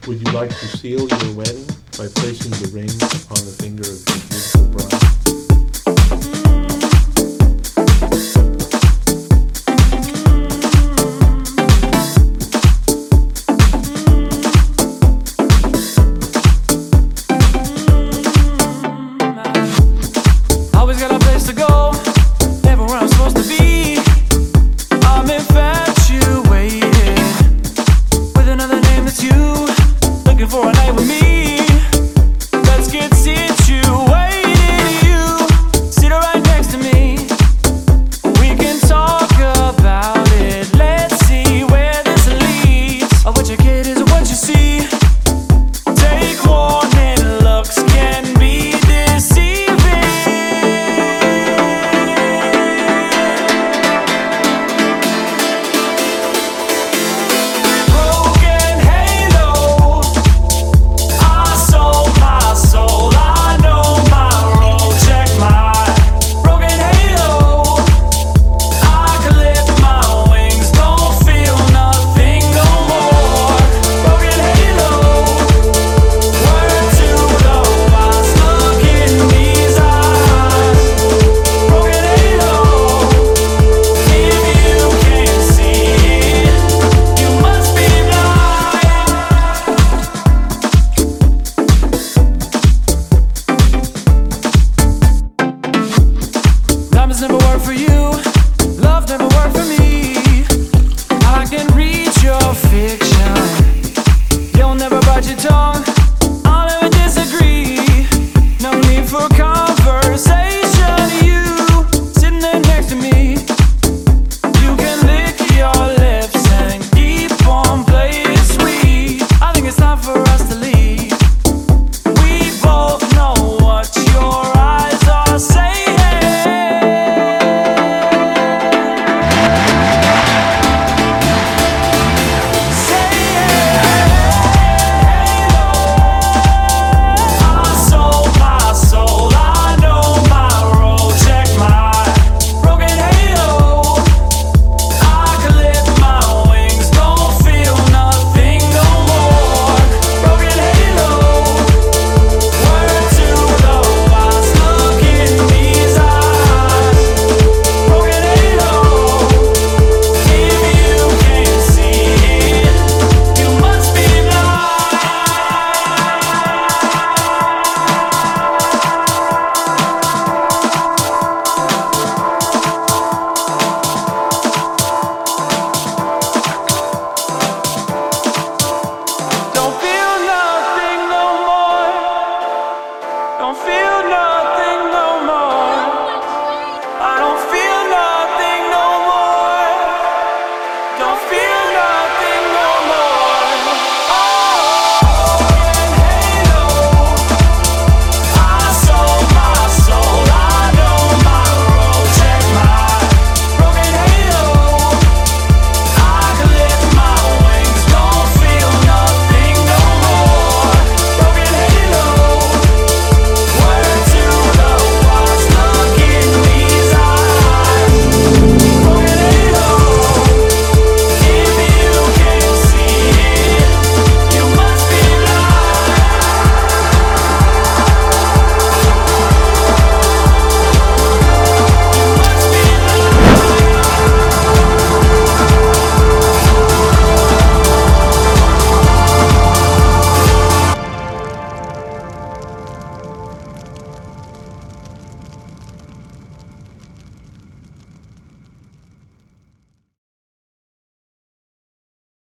Would you like to seal your wedding by placing the ring upon the finger of your beautiful bride? Always got a place to go, never where I'm supposed to be. I'm infatuated with another name that's you. Looking for a night with me. Let's get situated. You sit right next to me. We can talk about it. Let's see where this leads. Of what your kid is or what you see. Take warning, looks can be deceiving. Broken halo, I sold my soul. I know my role. Check my broken halo. I clip my wings, don't feel nothing no more. Broken halo, word to the wise, look in these eyes. Broken halo, if you can't see it, you must be blind. Diamonds never work for you, love never worked for me. I can read your fiction.